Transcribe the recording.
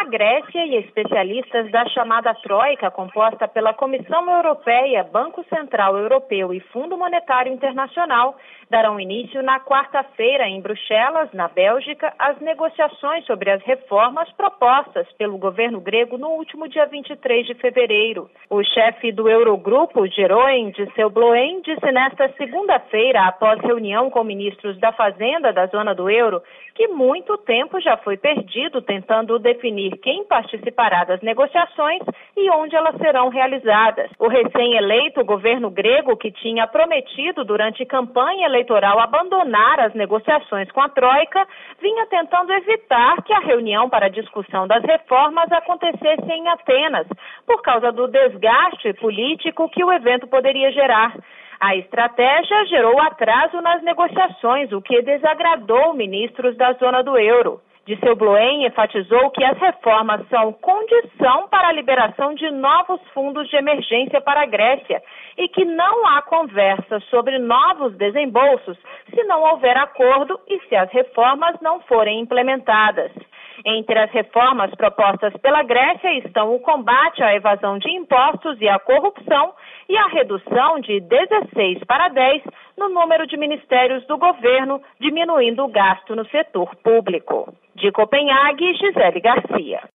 Grécia e especialistas da chamada Troika, composta pela Comissão Europeia, Banco Central Europeu e Fundo Monetário Internacional, darão início na quarta-feira em Bruxelas, na Bélgica, às negociações sobre as reformas propostas pelo governo grego no último dia 23 de fevereiro. O chefe do Eurogrupo, Jeroen Dijsselbloem, disse nesta segunda-feira, após reunião com ministros da Fazenda da zona do euro, que muito tempo já foi perdido tentando definir quem participará das negociações e onde elas serão realizadas. O recém-eleito governo grego, que tinha prometido durante campanha eleitoral abandonar as negociações com a Troika, vinha tentando evitar que a reunião para a discussão das reformas acontecesse em Atenas, por causa do desgaste político que o evento poderia gerar. A estratégia gerou atraso nas negociações, o que desagradou ministros da zona do euro. Dijsselbloem enfatizou que as reformas são condição para a liberação de novos fundos de emergência para a Grécia e que não há conversa sobre novos desembolsos se não houver acordo e se as reformas não forem implementadas. Entre as reformas propostas pela Grécia estão o combate à evasão de impostos e à corrupção e a redução de 16 para 10 no número de ministérios do governo, diminuindo o gasto no setor público. De Copenhague, Gisele Garcia.